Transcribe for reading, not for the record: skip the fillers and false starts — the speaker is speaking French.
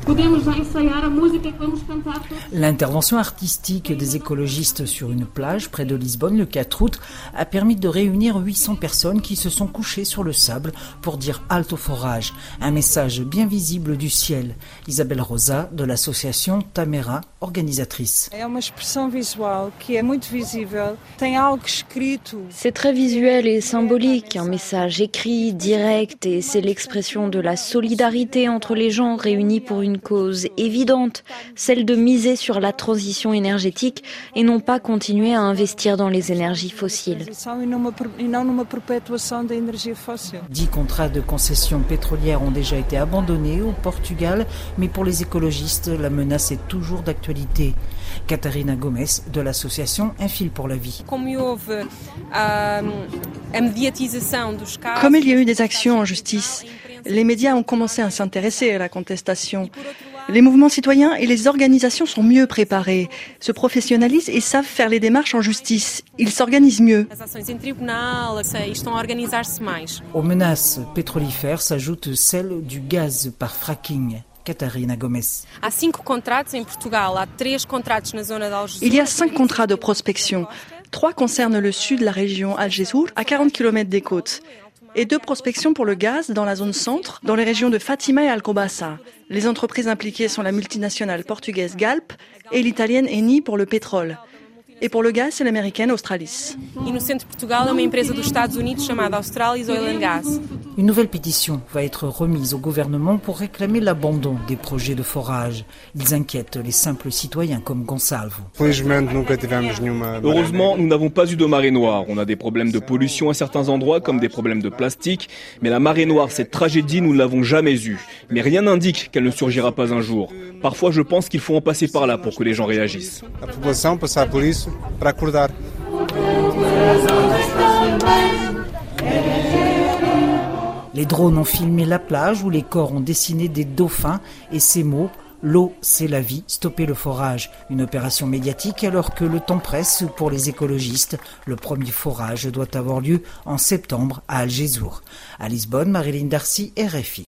L'intervention artistique des écologistes sur une plage près de Lisbonne le 4 août a permis de réunir 800 personnes qui se sont couchées sur le sable pour dire halte au forage. Un message bien visible du ciel. Isabelle Rosa de l'association Tamera, organisatrice. C'est très visuel et symbolique, un message écrit, direct, et c'est l'expression de la solidarité entre les gens réunis pour une cause évidente, celle de miser sur la transition énergétique et non pas continuer à investir dans les énergies fossiles. 10 contrats de concession pétrolière ont déjà été abandonnés au Portugal, mais pour les écologistes, la menace est toujours d'actualité. Catarina Gomes de l'association Un fil pour la vie. Comme il y a eu des actions en justice, les médias ont commencé à s'intéresser à la contestation. Les mouvements citoyens et les organisations sont mieux préparés, se professionnalisent et savent faire les démarches en justice. Ils s'organisent mieux. Aux menaces pétrolifères s'ajoute celle du gaz par fracking. Catarina Gomes. Il y a 5 contrats de prospection. 3 concernent le sud de la région Algesur, à 40 km des côtes. Et 2 prospections pour le gaz dans la zone centre, dans les régions de Fatima et Alcobaça. Les entreprises impliquées sont la multinationale portugaise Galp et l'italienne Eni pour le pétrole. Et pour le gaz, c'est l'américaine Australis. Une nouvelle pétition va être remise au gouvernement pour réclamer l'abandon des projets de forage. Ils inquiètent les simples citoyens comme Gonçalves. Heureusement, nous n'avons pas eu de marée noire. On a des problèmes de pollution à certains endroits, comme des problèmes de plastique. Mais la marée noire, cette tragédie, nous ne l'avons jamais eue. Mais rien n'indique qu'elle ne surgira pas un jour. Parfois, je pense qu'il faut en passer par là pour que les gens réagissent. Les drones ont filmé la plage où les corps ont dessiné des dauphins et ces mots « L'eau, c'est la vie, stopper le forage ». Une opération médiatique alors que le temps presse pour les écologistes. Le premier forage doit avoir lieu en septembre à Algesur. À Lisbonne, Marilyn Darcy, RFI.